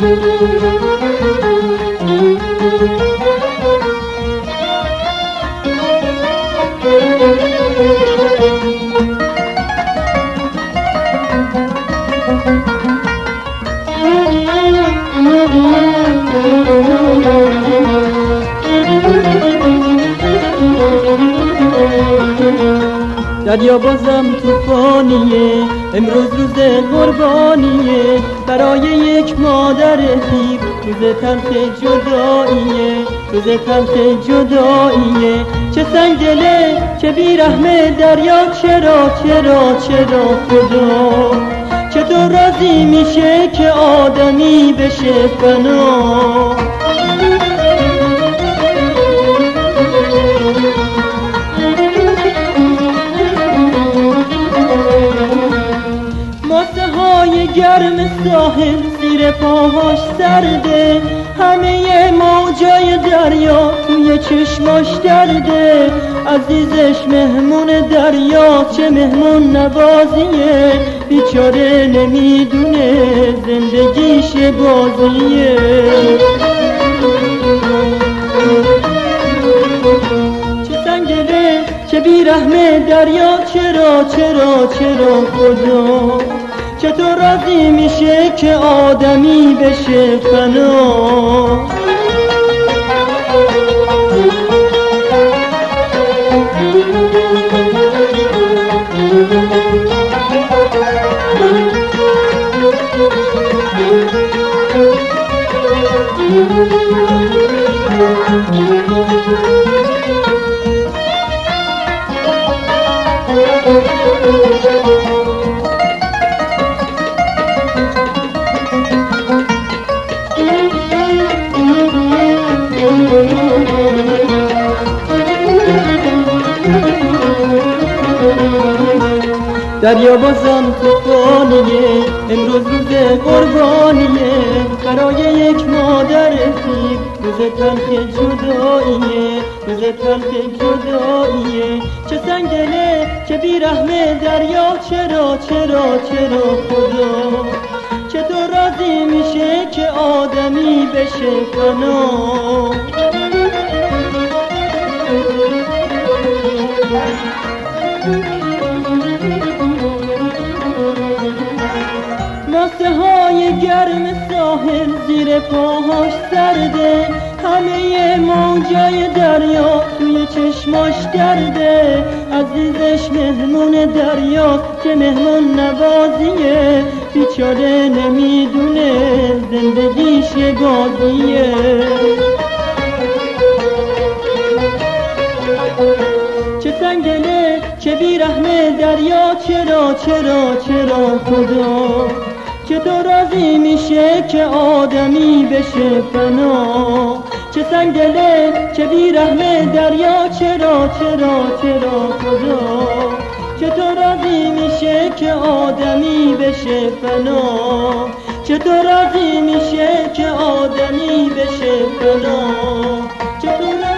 دریا بازم طوفانیه، امروز روز قربانیه، برای یک مادر پیر روز تلخ جداییه، روز تلخ جداییه. چه سنگدله چه بیرحمه دریا، چرا چرا چرا خدا چطور راضی میشه که آدمی بشه فنا؟ ماسه های گرم ساحل زیر پاهاش سرده، همه موجای دریا توی چشماش درده. عزیزش مهمون دریا چه مهمون نوازیه، بیچاره نمیدونه زندگیش بازیه. چه سنگدله چه بیرحمه دریا، چرا چرا چرا خدا چطور راضی میشه که آدمی بشه فنا؟ دریا بازم طوفانیه، امروز روز قربانیه، برای یک مادر پیر روز تلخ جداییه، روز تلخ جداییه. چه سنگدله چه بیرحمه دریا، چرا چرا چرا خدا چطور راضی میشه که آدمی بشه فنا؟ ماسه های گرم ساحل زیر پاهاش سرده، همه موجای دریا توی چشماش درده. عزیزش مهمون دریا که مهمون نوازیه، بیچاره نمیدونه زندگیش گازیه. چه سنگدله چه بیرحمه دریا، چرا چرا چرا خدا چطور راضی میشه که آدمی بشه فنا؟ چه سنگدله چه بیرحمه دریا، چرا چرا چرا خدا چطور راضی میشه که آدمی بشه فنا؟ چطور راضی میشه که آدمی بشه فنا؟ چطور